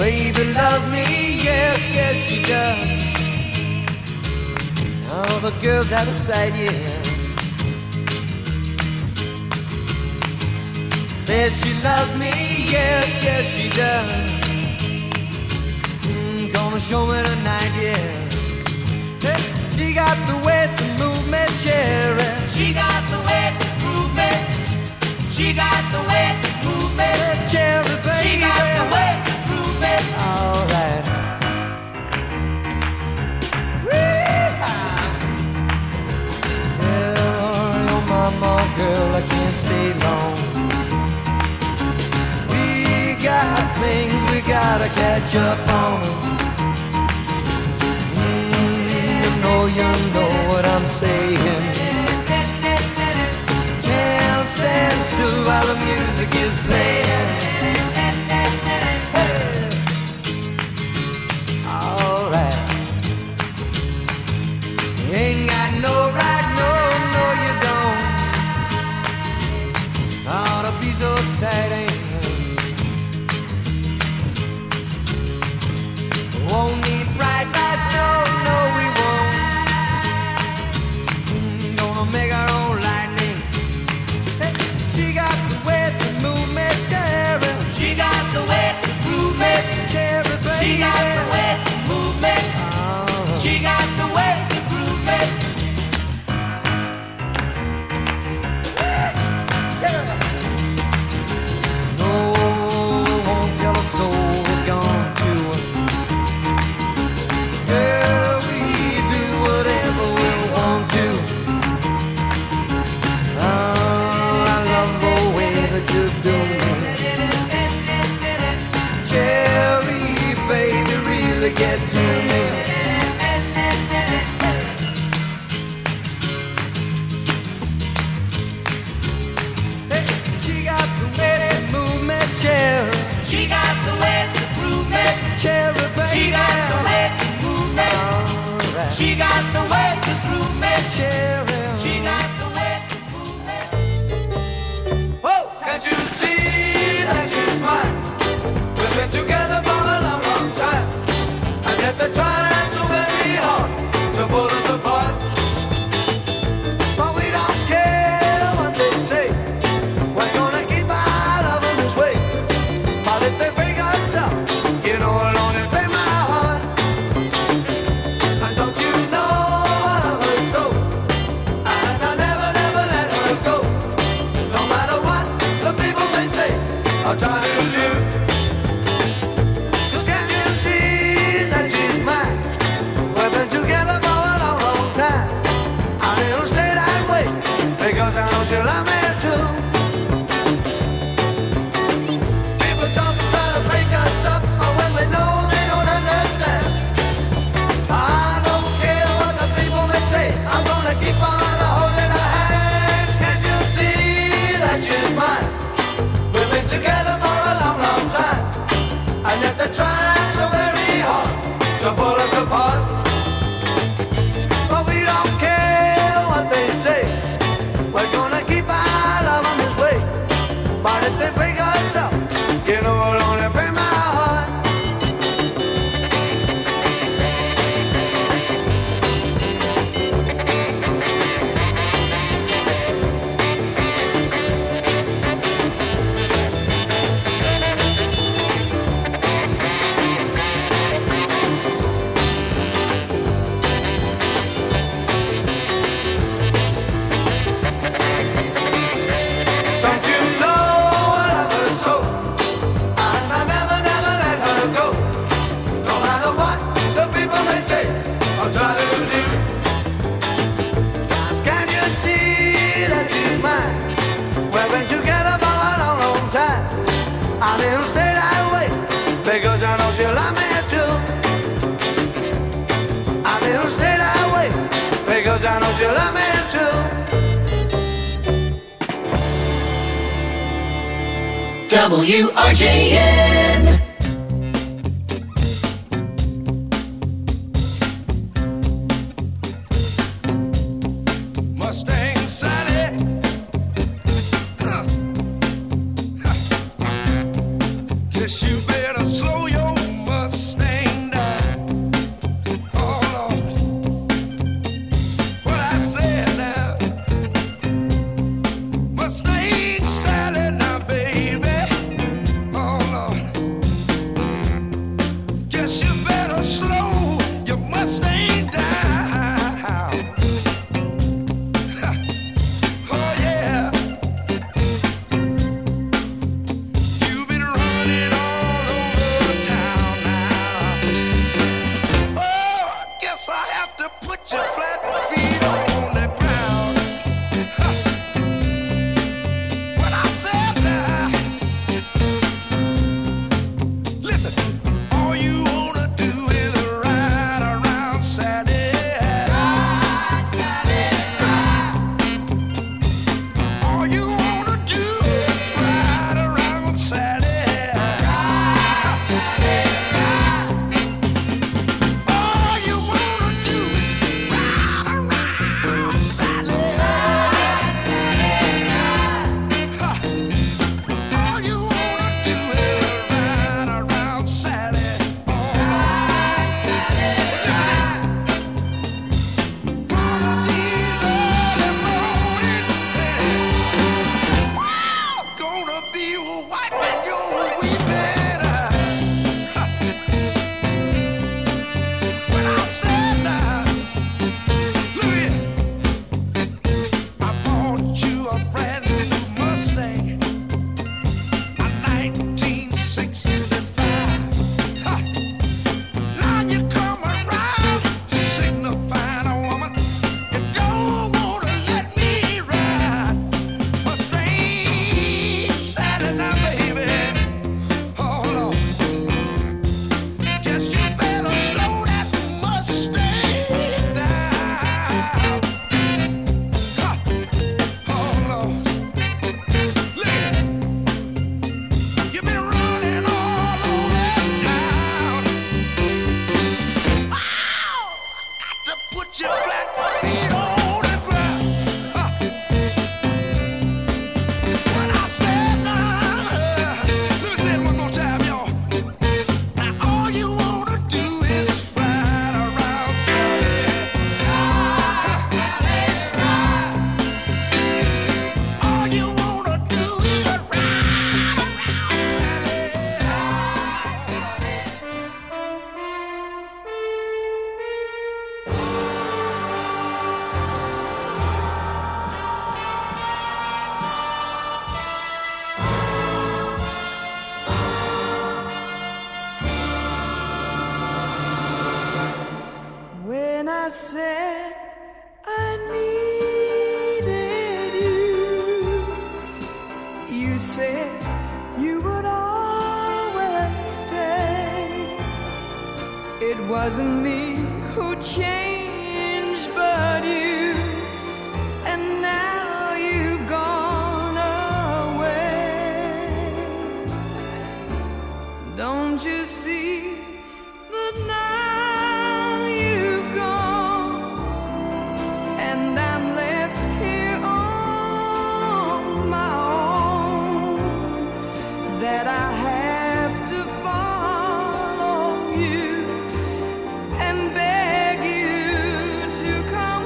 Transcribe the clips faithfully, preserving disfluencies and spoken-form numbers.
Baby loves me, yes, yes she does. All the girls out of sight, yeah. Says she loves me, yes, yes she does. Mm, gonna show me tonight, yeah. Hey, she got the way to move me, cherry. She got the way to move me. She got the way to move me, cherry, baby. She got the way to move me. All right. Tell your mama, girl, I can't stay long. We got things we gotta catch up on. Mm, you know, you know what I'm saying. Can't stand still while the music is playing. Hey. All right. You ain't got no right, no, no, you don't. Ought to be so exciting. Won't need bright lights, no, no, we won't. Mm, gonna make our own lightning. Hey, she got the way to move me, cherry. She got the way to move me, cherry, baby. She got the way to move me. Oh. She got the way to groove me. No, won't tell a soul we're gone to. Girl, we do whatever we want to. Oh, I love the way that you do me. Cherry, baby, really get to me. Hey, she got the way to move me, cherry. She got the way to groove me. Cherry, baby. She got the way to move me. All right. She got the way to groove me. Cherry. She got the way to groove me. Whoa, can't you see that she's mine? We've been together for a long, long time, and yet they're trying so very hard to pull us apart. But we don't care what they say. We're gonna keep our love in this way. But if they break us up, you know I'll only break my heart. And don't you know I love her so? And I'll never, never let her go. No matter what the people may say, I'll try to do. Cause can't you see that she's mine? We've been together for a long, long time, and it'll stay that way, because I know she'll love me too. People talk and try to break us up, but when we know they don't understand. I don't care what the people may say, I'm gonna keep on holding her hand. Can't you see that she's mine? We've been together for a long, long time, and yet they're trying so very hard to pull us apart. But we don't care what they say. We're gonna keep our love on this way. But if they break us up, you know it'll only break my heart. Don't you know I love her so? And I never, never let her go. No matter what the people may say, I'll try to do. Cause can't you see that she's mine? We've been together for a long, long time, and it'll stay that way, because I know she'll love me too. And it'll stay that way, because I know she'll love me too. W R J N. Mustang Sally. Guess you better slow your wasn't me who changed, but you. And now you've gone away. Don't you see that now you've gone, and I'm left here on my own, that I have to follow you and beg you to come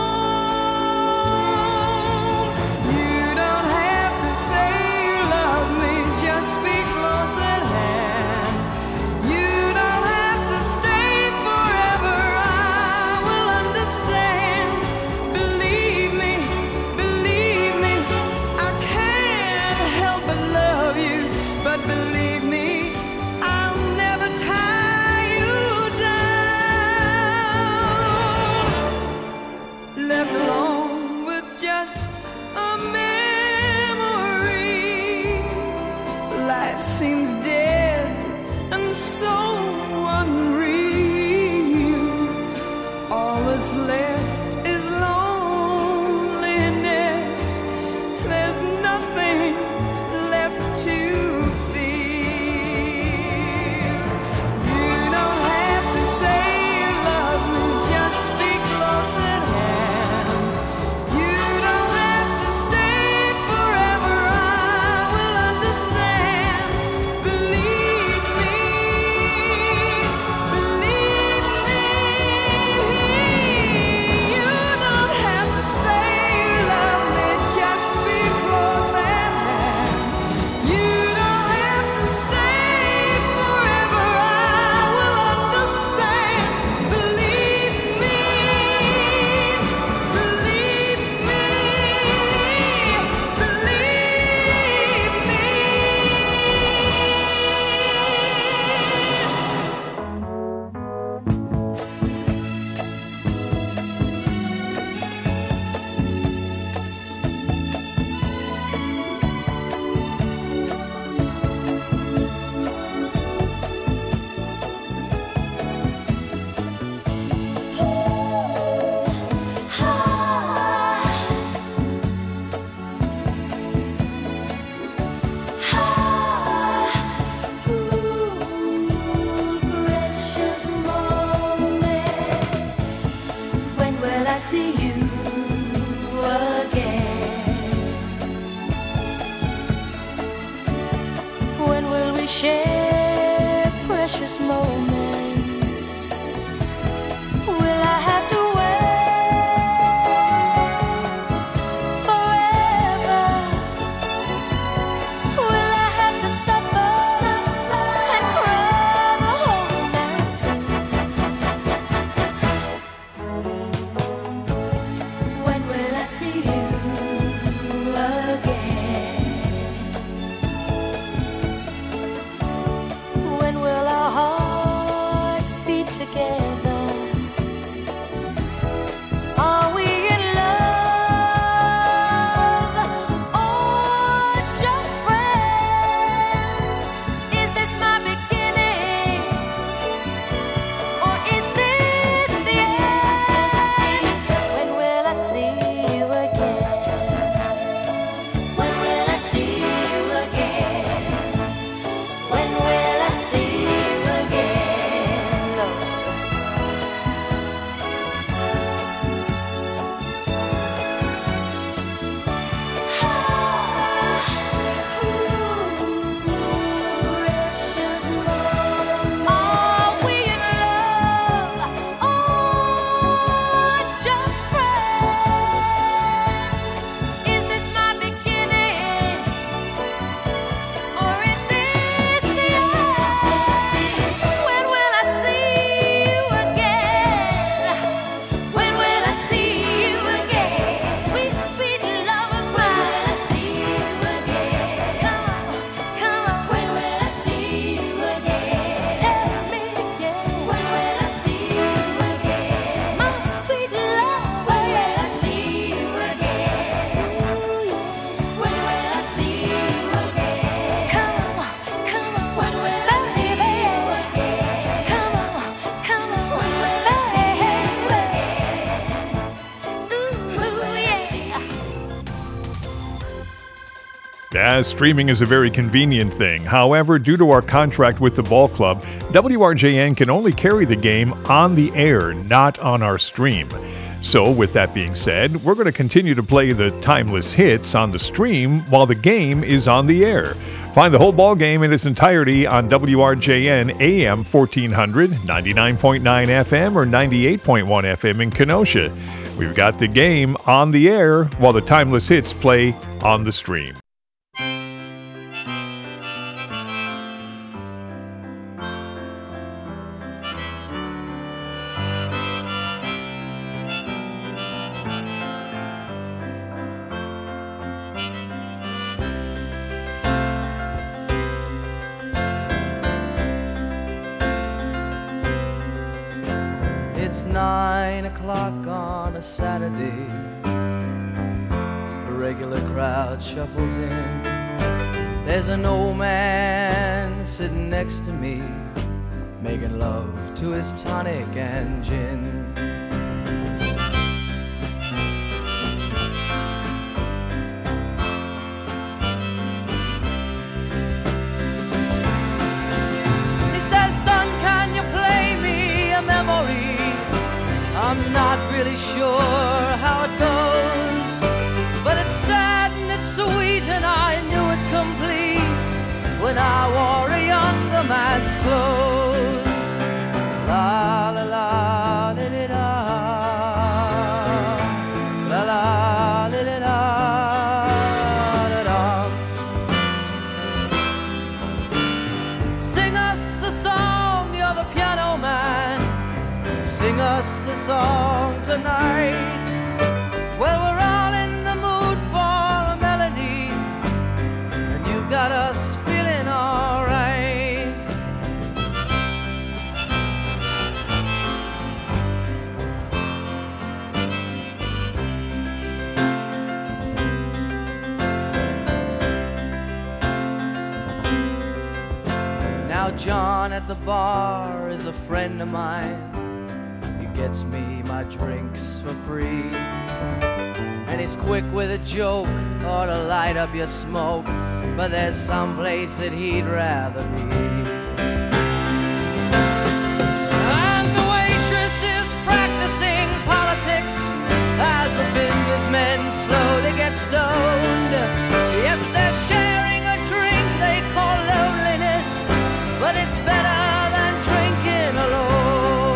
home. You don't have to say you love me, just speak close at hand. You don't have to stay forever, I will understand. Believe me, believe me, I can't help but love you, but believe me, I'll never tie you down. Left alone with just a memory, life seems dead and so unreal. All that's left is loneliness. There's nothing left to feel. You don't have to say you love me, just speak close at hand. You don't have to stay forever, I will understand. Believe me, Yeah, streaming is a very convenient thing. However, due to our contract with the ball club, W R J N can only carry the game on the air, not on our stream. So, with that being said, we're going to continue to play the timeless hits on the stream while the game is on the air. Find the whole ball game in its entirety on W R J N A M fourteen hundred, ninety-nine point nine F M, or ninety-eight point one F M in Kenosha. We've got the game on the air while the timeless hits play on the stream. It's nine o'clock on a Saturday. A regular crowd shuffles in. There's an old man sitting next to me, making love to his tonic and gin. He says, "Son, can you play me a memory? I'm not really sure how it goes, but it's sad and it's sweet, and I knew it complete when I wore a younger man's clothes." La la la li li da, la la li li da, da da. Sing us a song, you're the piano man. Sing us a song tonight. Well, we're all in the mood for a melody, and you've got us feeling alright. Now John at the bar is a friend of mine. Gets me my drinks for free, and he's quick with a joke or to light up your smoke, but there's some place that he'd rather be. And the waitress is practicing politics as the businessmen slowly get stoned. Yes, they're sharing a drink they call loneliness, but it's better than drinking alone.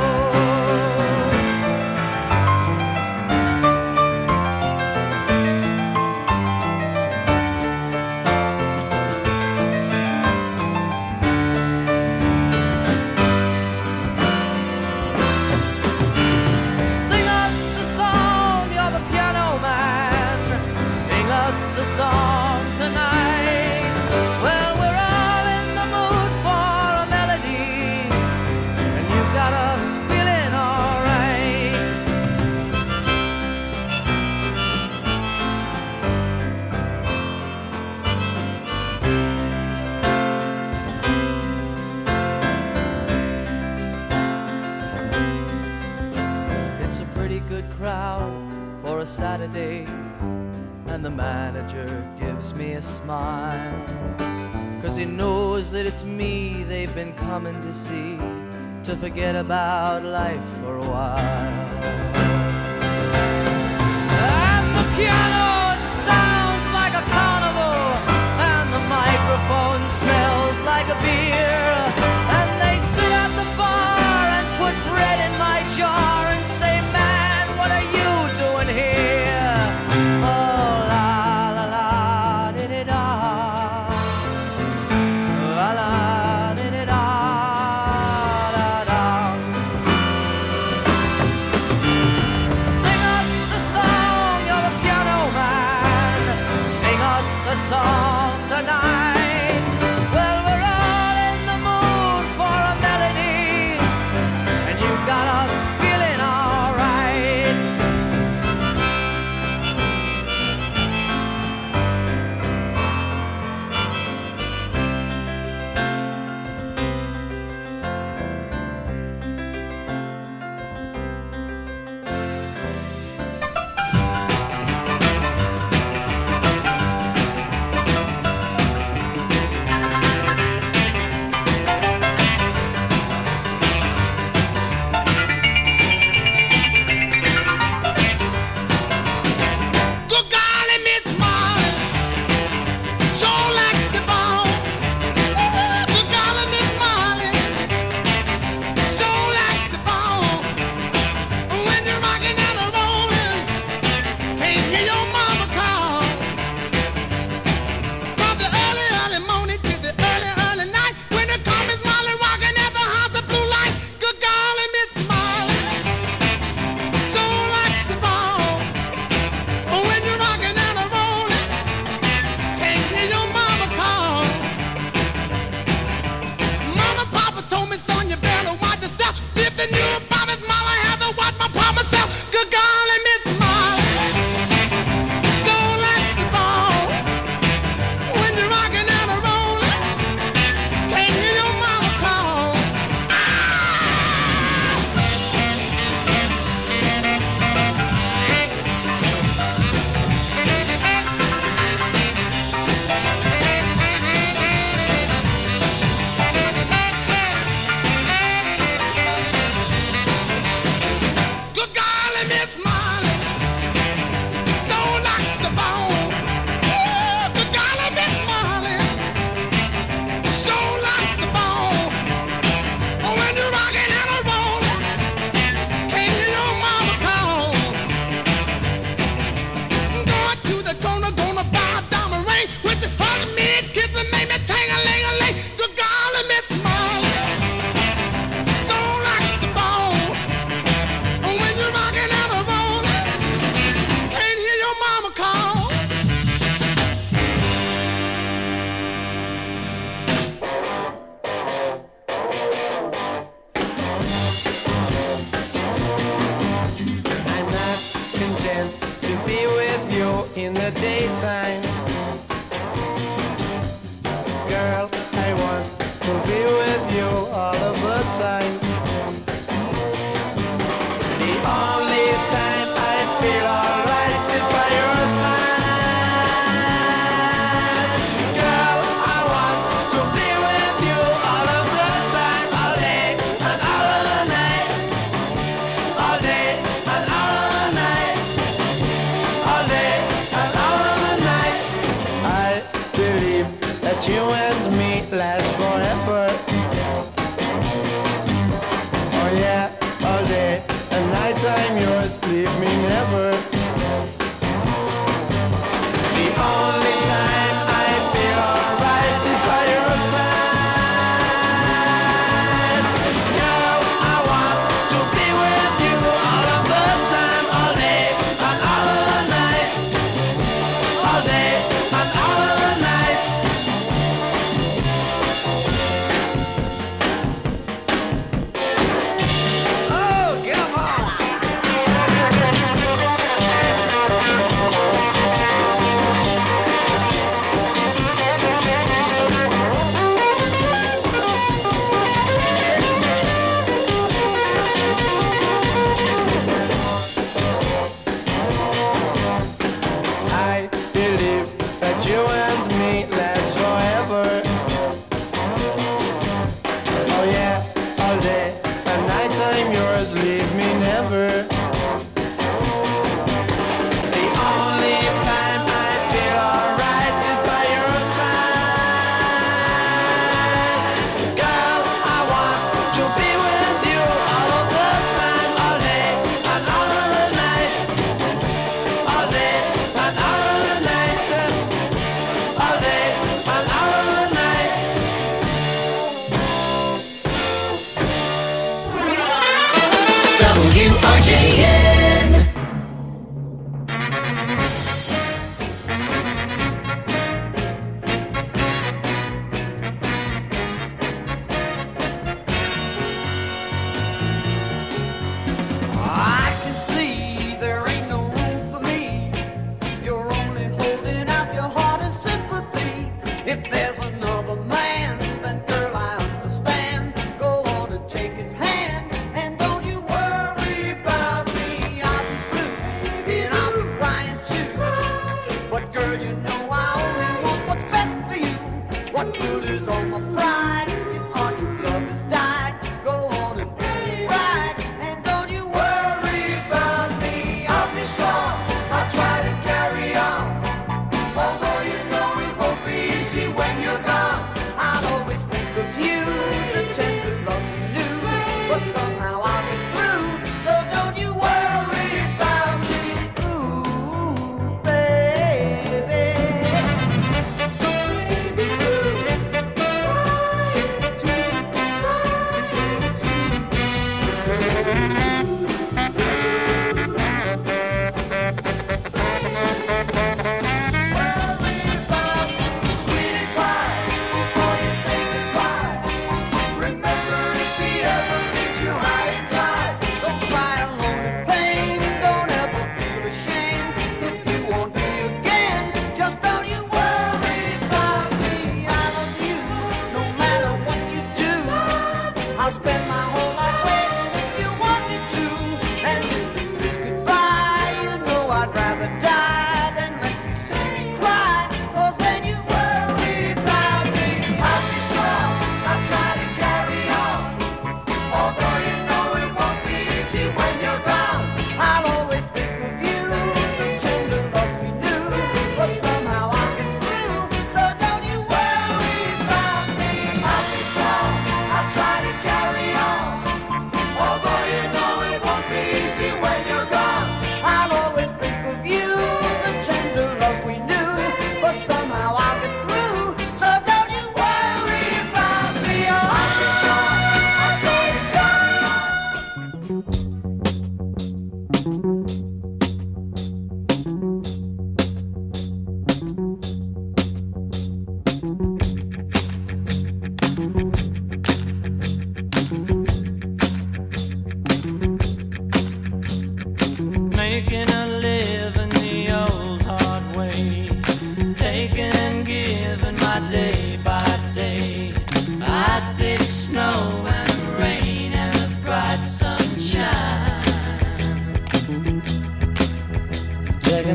A song tonight. Well, we're all in the mood for a melody, and you've got us feeling alright. It's a pretty good crowd for a Saturday, and the manager gives me a smile, 'cause he knows that it's me they've been coming to see, to forget about life for a while. And the piano, it sounds like a carnival, and the microphone smells like a beer, and they sit at the bar and put bread in my jar and say, "Man, what are you doing here?" Oh, to be with you in the daytime. Girl, I want to be with you all of the time. The only time I feel alright is by your side. Girl, I want to be with you all of the time, all day and all of the night. All day and all of the night. All day and all of the night. I believe that you and me last forever. Oh yeah, all day and night I'm yours, leave me never. The only time I feel alright is by your side. Girl, I want to be with you all of the time, all day and all of the night. All day and all of the night.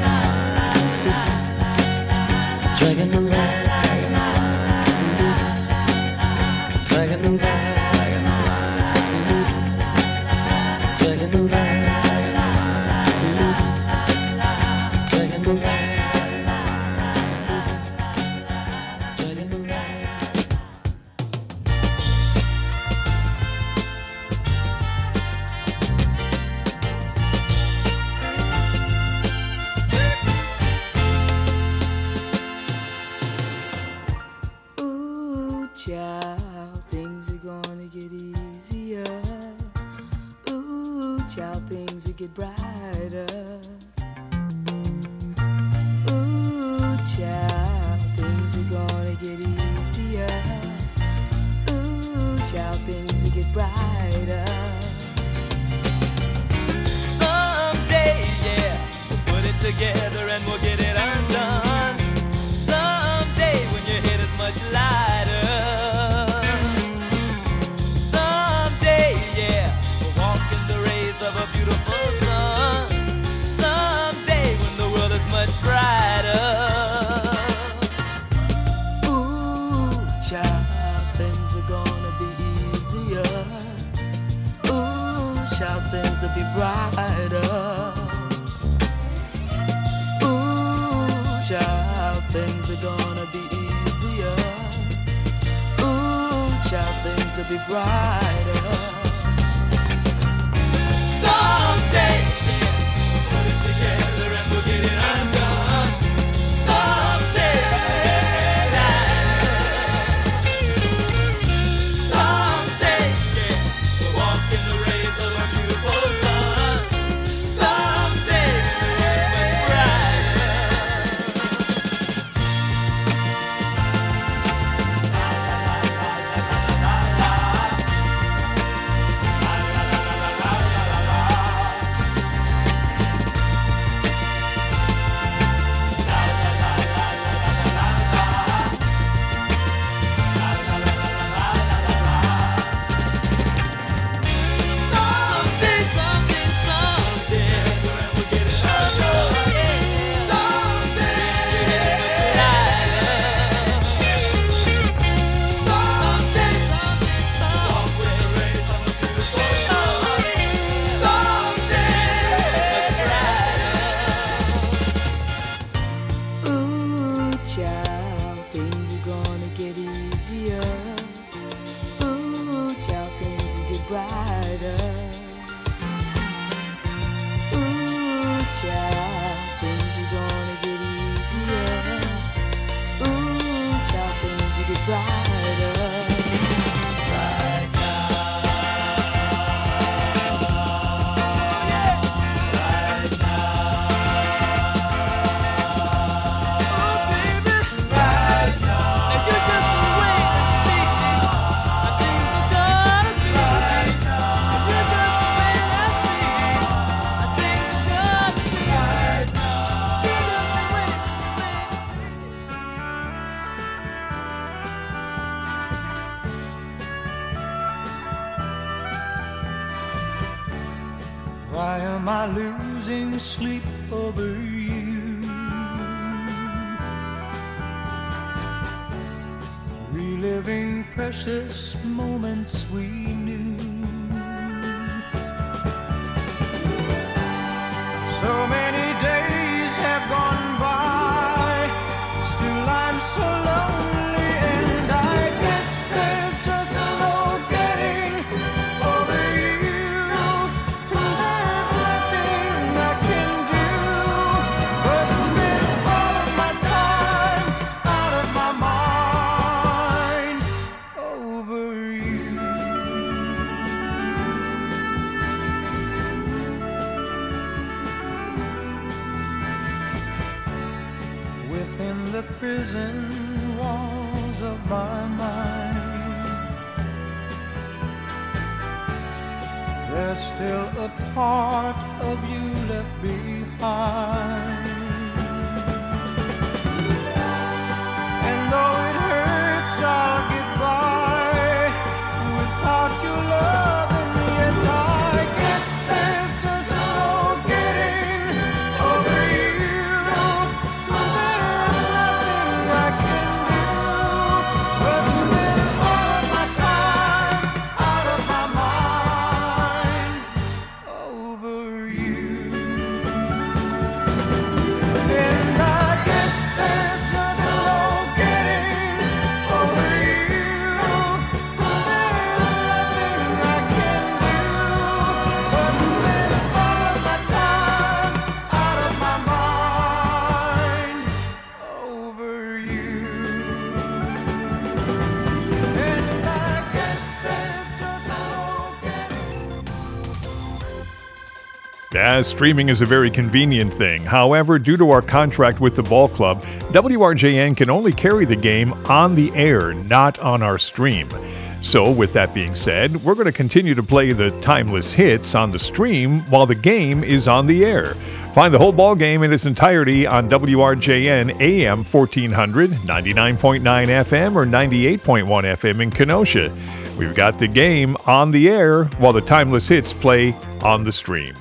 Dragging the line, dragging the line, dragging the line, dragging the line, dragging the line. Ooh, child, things are gonna get easier. Ooh, child, things will get brighter. Ooh, child, things are gonna get easier. Ooh, child, things will get brighter. Someday, yeah, we'll put it together and we'll get it undone. Someday when your head is much lighter. Someday, yeah, we'll walk in the rays of a beautiful sun. Someday when the world is much brighter. Ooh, child, things are gonna be easier. Ooh, child, things will be brighter. Ooh, child, things are gonna be easier. Ooh, child, things will be brighter. Someday, yeah, we'll put it together and we'll get it undone. Someday, someday, yeah, we'll walk in the rays of a beautiful sun. Someday, much brighter. losing sleep over you. Reliving precious moments we knew. So many days have gone by, still I'm so lonely, and I guess there's just no getting over you. There's nothing I can do but spend all of my time out of my mind over you. Within the prison walls of my mind, there's still a part of you left behind. And though it hurts, I'll get by without your love, and yet I guess there's just no getting over you. There's nothing I can do but spend all of my time out of my mind over you. And I guess there's just no getting over you. There's nothing I can do but spend all of my time out of my mind over you. And I guess there's just no getting. Yeah, streaming is a very convenient thing. However, due to our contract with the ball club, W R J N can only carry the game on the air, not on our stream. So, with that being said, we're going to continue to play the timeless hits on the stream while the game is on the air. Find the whole ball game in its entirety on W R J N A M fourteen hundred, ninety-nine point nine F M, or ninety-eight point one F M in Kenosha. We've got the game on the air while the timeless hits play on the stream.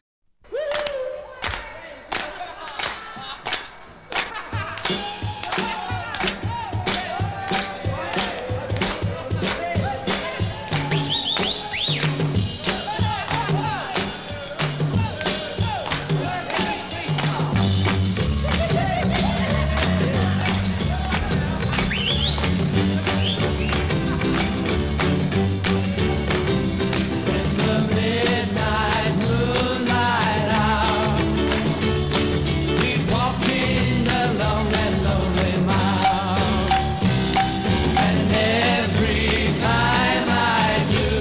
Midnight moonlight hour, we've walked in the long and lonely mile, and every time I do,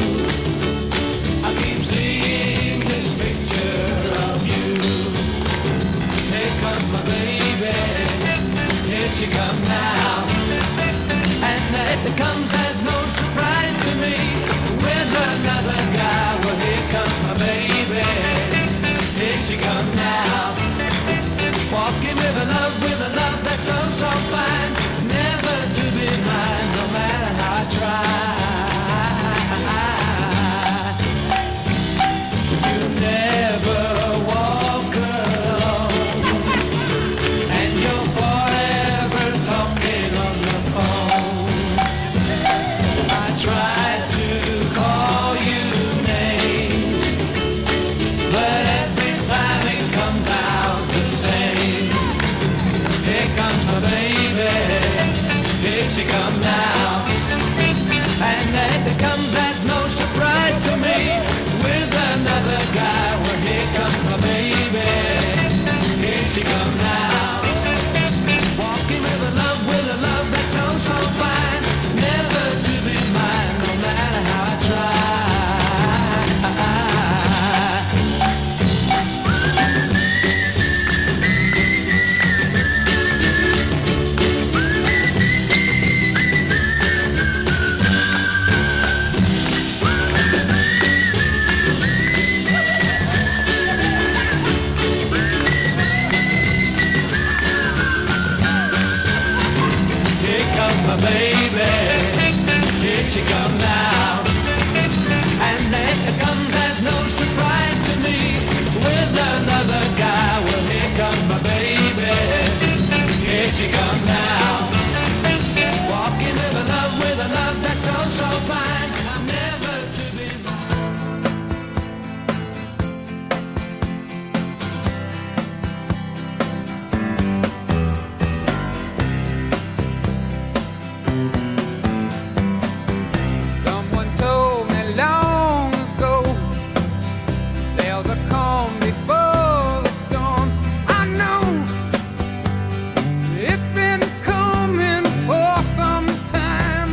I keep seeing this picture of you. Here comes my baby, here she comes now, and it comes as no surprise to me with another guy. Well, here comes my baby, here she comes now, walking with a love, with a love that's so, so fine, never to be mine, no matter how I try. You never walk alone, and you're forever talking on the phone. I tried to call you names, but every time it comes out the same. Here comes my baby, here she comes now, and then it comes as no surprise to me with another guy. Well, here comes my baby, here she comes now, walking with a love, with a love that's so, so fine, never to be mine, no matter how I try. she comes now. Walking with a love, with a love that's so, so fine. I'm never to be Someone told me long ago there's a calm before the storm. I know it's been coming for some time.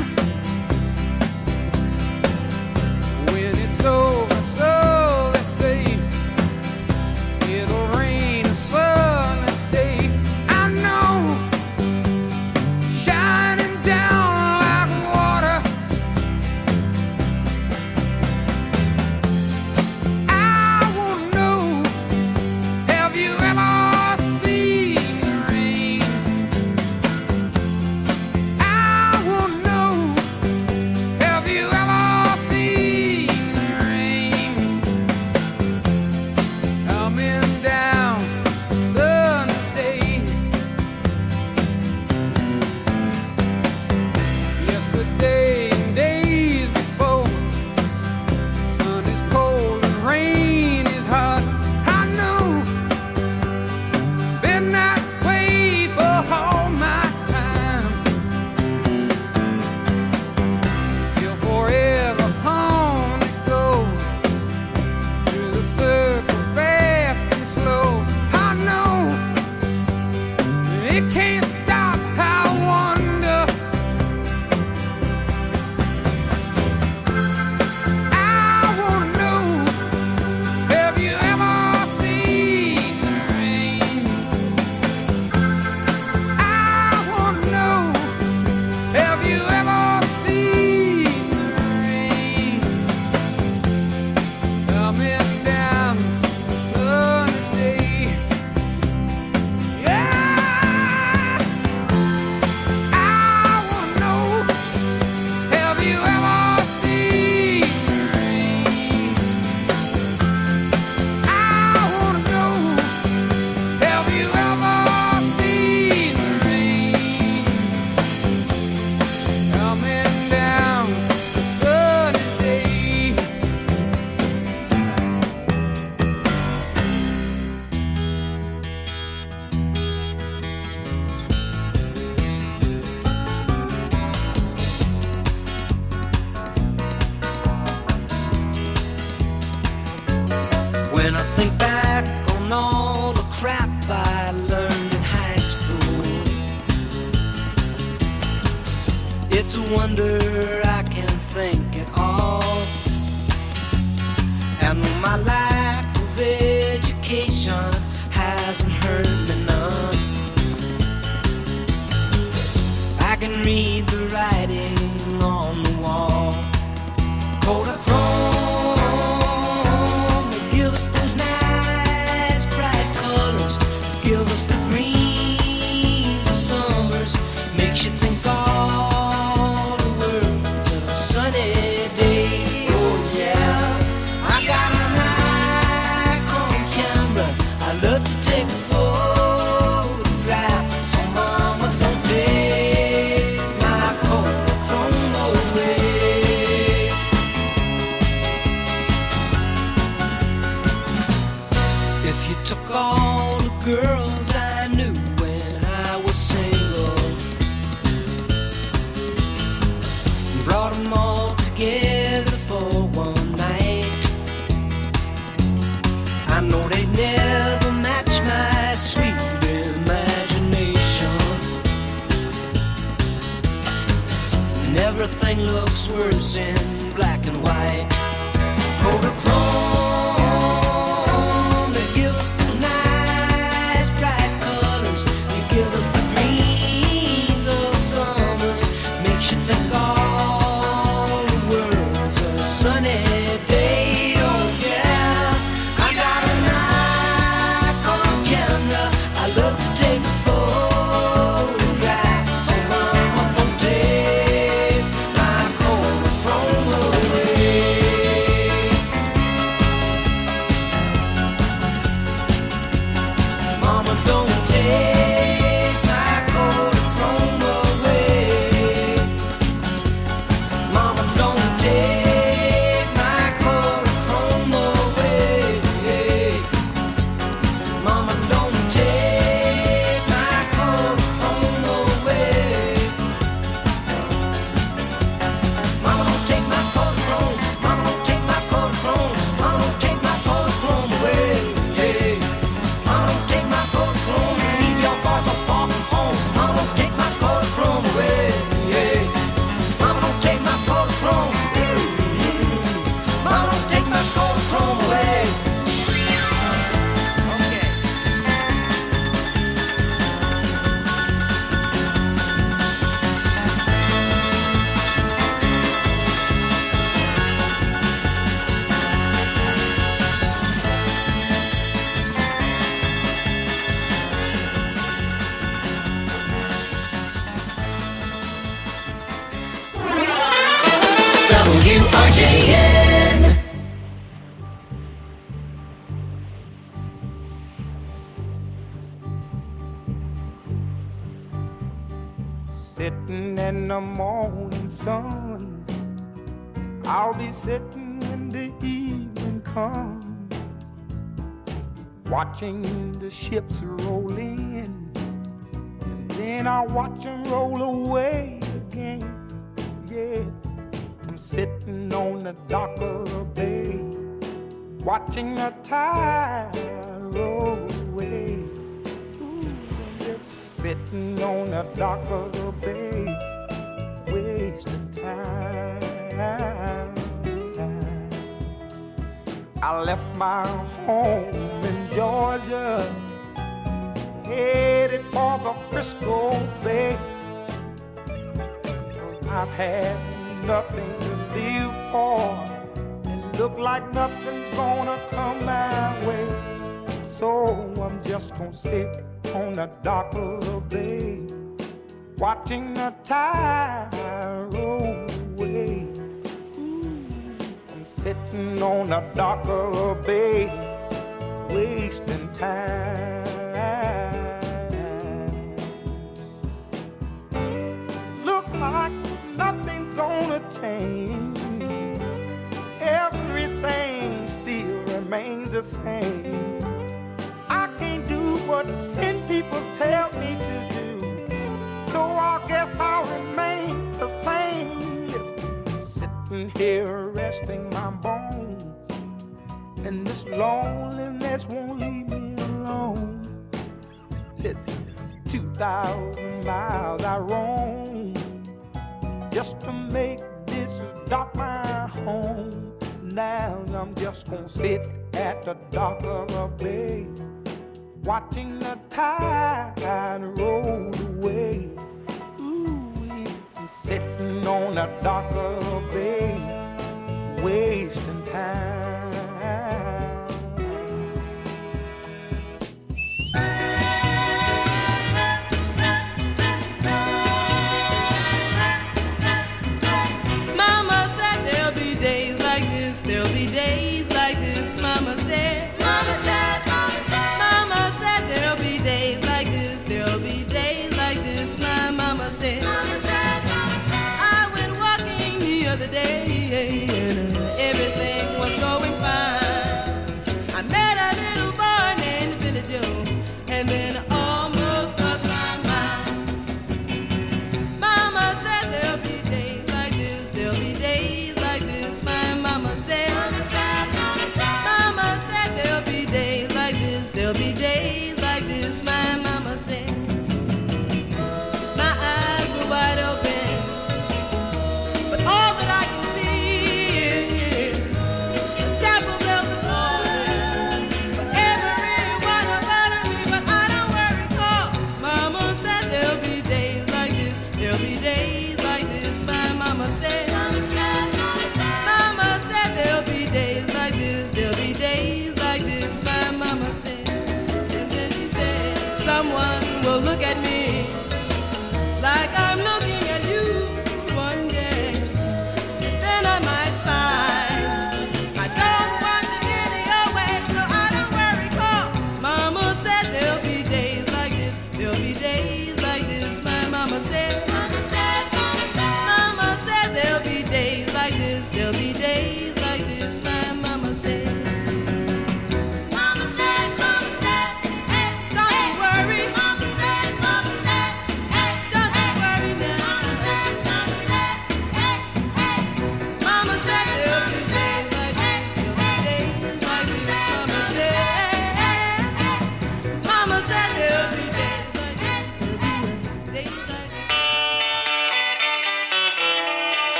When it's over, so they say it'll rain a sunny day. I know, shining down like water. I wanna know, have you ever seen the rain? I wanna know, have you ever seen the rain? Coming down sunny day. Yesterday and days before, sun is cold and rain is hot. I know, been that way for all my time. Till forever on it goes, through the circle fast and slow. I know, it can't stop. I wonder, I wanna know, have you ever seen the rain? I wanna know, have you ever seen the rain? Coming down sunny day. Yeah, I wanna know, have you ever seen the rain? I wanna know, have you ever seen the rain? Coming down sunny day. When I think back on all the crap I learned in high school, it's a wonder I can think at all. And my lack of education hasn't hurt me none. I can read the writing on the wall. Kodachrome, they give us those nice bright colors, give us the greens of summers, makes you think all the world's a sunny day. Oh yeah, I got an Nikon camera, I love to take a photograph, so mama don't take my Kodachrome away. If you took all the girls I knew when I was single, brought them all together for one night, I know they'd never match my sweet imagination. And everything looks worse in black and white. Kodachrome, they give us those nice bright colors, they give us the greens of summers, makes you think all the world's a sunny day. Oh yeah, I got a Nikon camera, I love to take a photograph, so mama won't take my Kodachrome away. W R J N. Sitting in the morning sun, I'll be sitting when the evening comes, watching the ships roll in, and then I'll watch them roll away again. Yeah, I'm sitting on the dock of the bay, watching the tide roll away. Ooh, I'm just sitting on the dock of the bay, wasting time. I left my home in Georgia, headed for the Frisco Bay, 'cause I've had nothing to live for, and look like nothing's gonna come my way. So I'm just gonna sit on the dock of the bay, watching the tide roll away. I'm sitting on the dock of the bay, wasting time. Look like nothing's gonna change, everything still remains the same. I can't do what ten people tell me to do, so I guess I'll remain the same. Listen, sitting here resting my bones, and this loneliness won't leave me alone. Listen, two thousand miles I roam just to make this dock my home. Now I'm just gonna sit at the dock of the bay, watching the tide roll away. Ooh, I'm sitting on the dock of the bay, wasting time. Mama said there'll be days like this, there'll be days like this. Mama said, Mama said, Mama said, Mama said there'll be days like this, there'll be days like this. My mama said, Mama said, Mama said. I went walking the other day and uh, everything was going fine. I met a little boy named Billy Joe, and then I almost lost my mind. Mama said there'll be days like this, there'll be days like this. My mama said, Mama said, Mama said, Mama said there'll be days like this, there'll be days like this. My mama said. My eyes were wide open, but all that I can see is the chapel bells are tolling for every one about me. But I don't worry, 'cause Mama said there'll be days like this, there'll be days like this. My mama said, Mama said, Mama said, Mama said there'll be days like this, there'll be days like this. My mama said, and then she said, someone will look at me like I'm looking at you one day, and then I might find I don't want to any your way. So I don't worry, 'cause Mama said there'll be days like this, there'll be days like this. My mama said, Mama said, Mama said, Mama said there'll be days like this, there'll be days like this. My mama said, Mama said, Mama said, hey, don't you worry. Mama said, Mama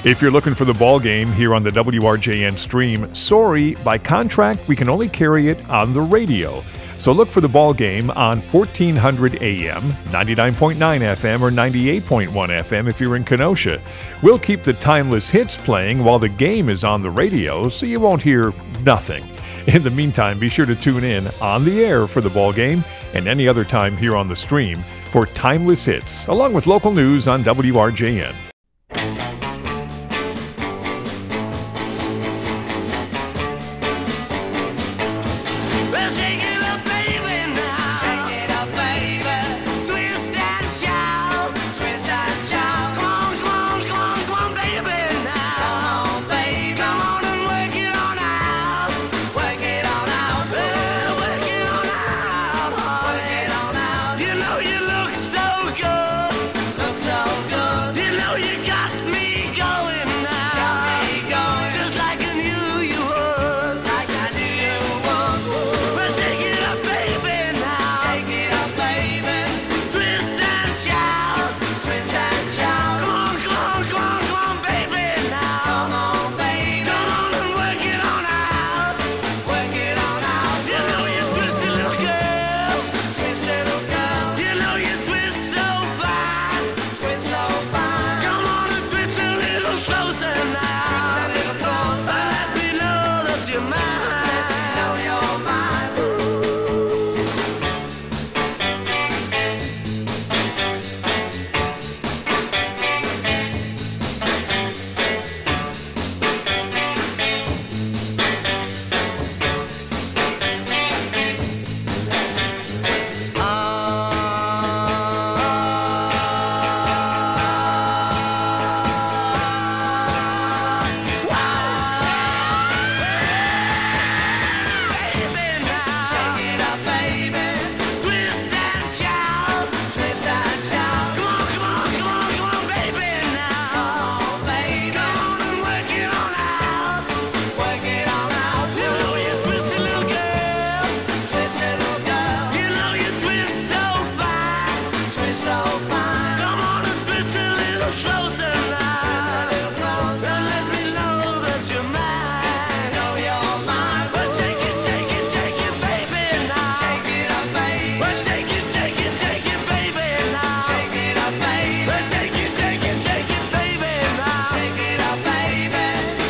If you're looking for the ball game here on the W R J N stream, sorry, by contract, we can only carry it on the radio. So look for the ball game on fourteen hundred A M, ninety-nine point nine F M, or ninety-eight point one F M if you're in Kenosha. We'll keep the timeless hits playing while the game is on the radio, so you won't hear nothing. In the meantime, be sure to tune in on the air for the ball game and any other time here on the stream for timeless hits, along with local news on W R J N. Well, shake it up, baby, now. Shake it up, baby. Twist and shout. Twist and shout. Come on, come on, come on, come on, baby, now. Come on, baby. Come on and work it on out. Work it on out. Well, work it on out. Work it on out. You know you look so good. Look so good. You know you got me going now. Got me going. Just like I knew you would. Like I knew you would. Well, shake it up, baby, now. Shake it up, baby. Twist and shout. Twist and shout. Come on, come on, come on, come on, baby, now. Come on, baby. Come on and work it on out. Work it on out. You know you twisty little girl. Twist little girl. You know you twist so fine. Twist so fine. Come on and twist a little closer now. Twist a little closer. Let me know that you're mine. Let me know you're mine. Baby, now. Shake it up, baby. Twist and shout. Twist and shout. Come on, come on, come on, come on, baby, now. Come on, baby. Come on and work it on out. Work it on out. You know you twisty little girl. Twisty little girl. You know you twist so fine. Twist so fine. Come on and twist a little closer now. Twist a little closer. Let me know that you're mine. Know you're mine. Well, take it, take it, take it, baby, now. Shake it up, baby. Well, take it, take it, take it, baby, now. Shake it up, baby. Well, take it, take it, take it, baby, now. Shake it up, baby.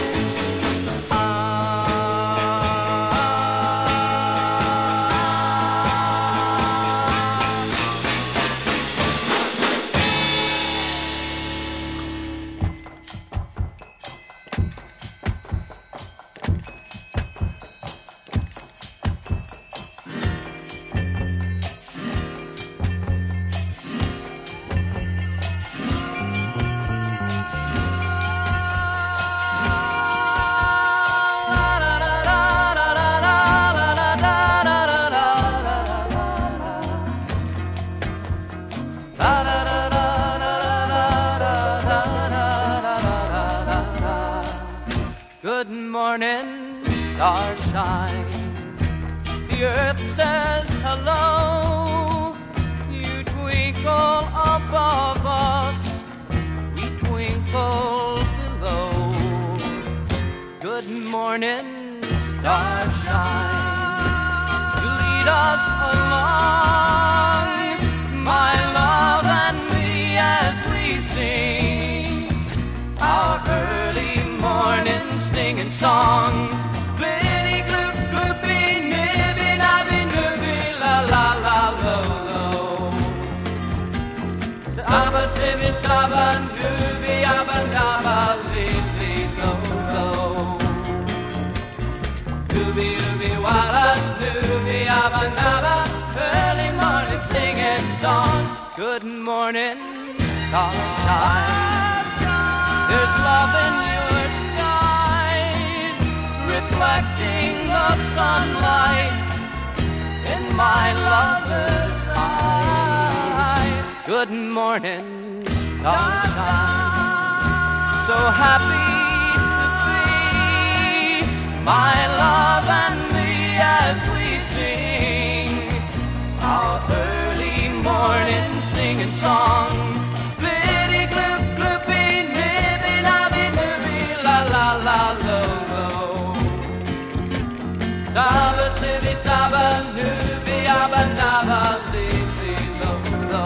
Good morning, starshine. The earth says hello. You twinkle above us, we twinkle below. Good morning, starshine. You lead us along, my love and me, as we sing our early morning singing song. Glitty gloop gloopy nibby nabby nooby la la la lo lo. Abba sibby sabba nooby abba dabba li lo lo. Nooby ooby walla nooby abba dabba. Early morning singing song. Good morning, sunshine. There's love in your skies, reflecting the sunlight in my lover's eyes. Good morning, sunshine. So happy to be my love and me as we sing our early morning singing song. Glitty gloop gloopy nibby nabby noo. Saba, sibi, saba, nubi, abba, naba, libi, lo, lo.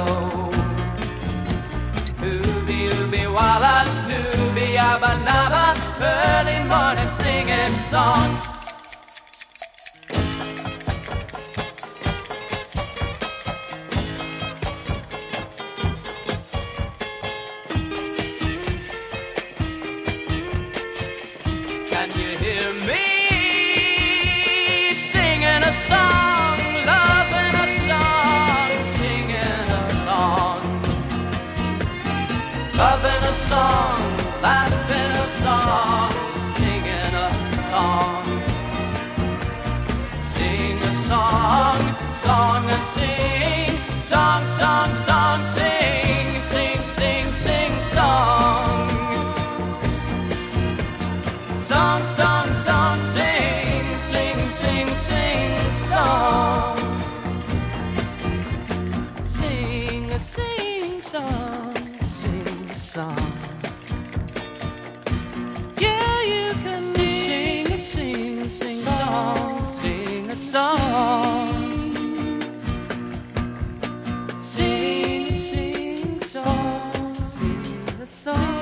Nubi, ubi, walla, nubi, abba, naba, early morning singing songs. Can you hear me singing a song, loving a song, singing a song, loving a song, laughing a song, singing a song, sing a song, song and sing, song, song, song, sing, sing, sing, sing, song. Song, song, song, sing, sing, sing, sing, song. Sing a sing song, sing a song. Yeah, you can sing a sing, sing song, sing a song. Sing a sing song, sing a song.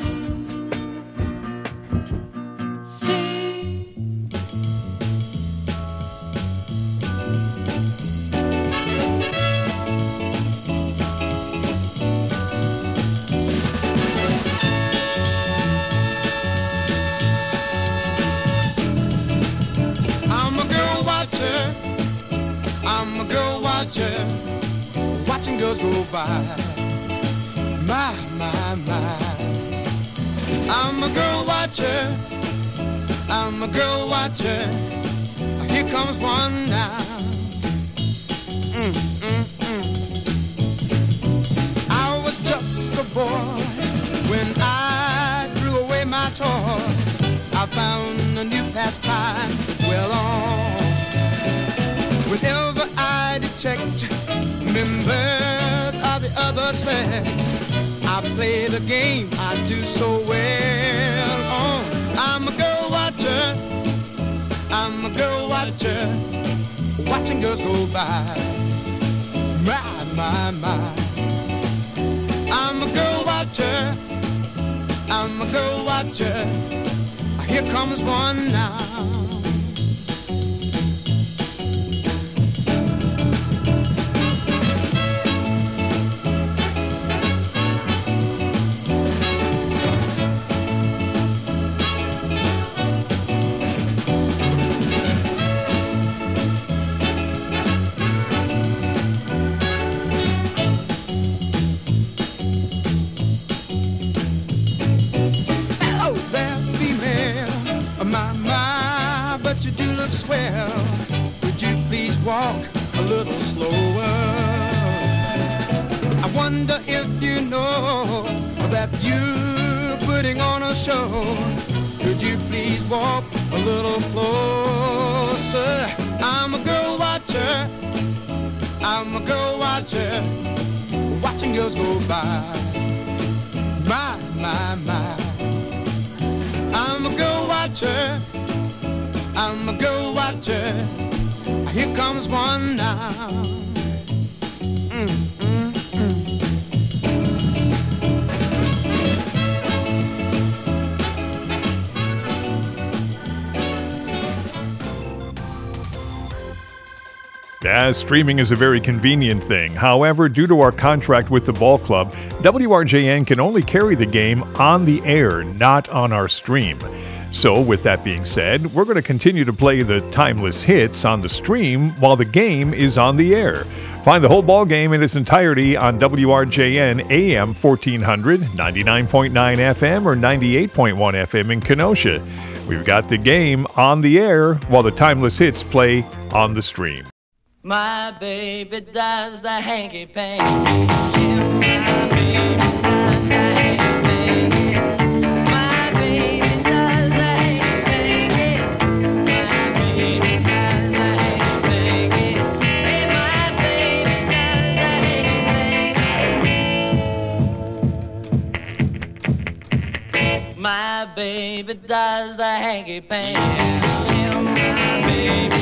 I'm a girl watcher, I'm a girl watcher, watching girls go by. My, my, my. I'm a girl watcher, I'm a girl watcher. Here comes one now. Mm, mm, mm. I was just a boy when I threw away my toys. I found a new pastime well on. Whenever I detect members of the other sex, I play the game I do so well on. I'm a girl watcher, I'm a girl watcher, watching girls go by. My, my, my. I'm a girl watcher, I'm a girl watcher. Here comes one now. Hello there, female. My, my, but you do look swell. Would you please walk a little slower? I wonder if you know that you're putting on a show. Could you please walk a little closer? I'm a girl watcher, I'm a girl watcher, watching girls go by. My, my, my. I'm a girl watcher, I'm a girl watcher. Here comes one now. Mm, mm, mm. Yeah, streaming is a very convenient thing. However, due to our contract with the ball club, W R J N can only carry the game on the air, not on our stream. So, with that being said, we're going to continue to play the timeless hits on the stream while the game is on the air. Find the whole ball game in its entirety on W R J N A M fourteen hundred, ninety-nine point nine F M, or ninety-eight point one F M in Kenosha. We've got the game on the air while the timeless hits play on the stream. My baby does the hanky panky. Yeah, my baby does the hanky panky. My baby does the hanky panky. My baby does the hanky panky. Hey, my baby does the hanky panky. My baby does the hanky panky. Yeah, my baby.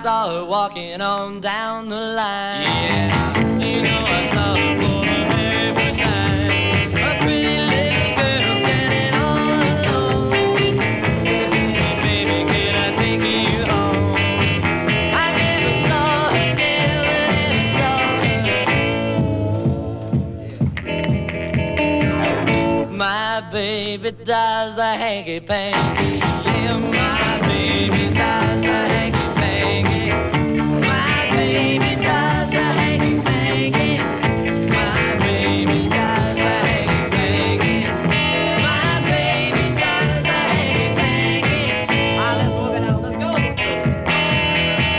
saw her walking on down the line. Yeah, you know I saw her for the very first time. A pretty little girl standing all alone. Baby, can I take you home? I never saw her, never, never saw her. My baby does the hanky panky. Yeah, my baby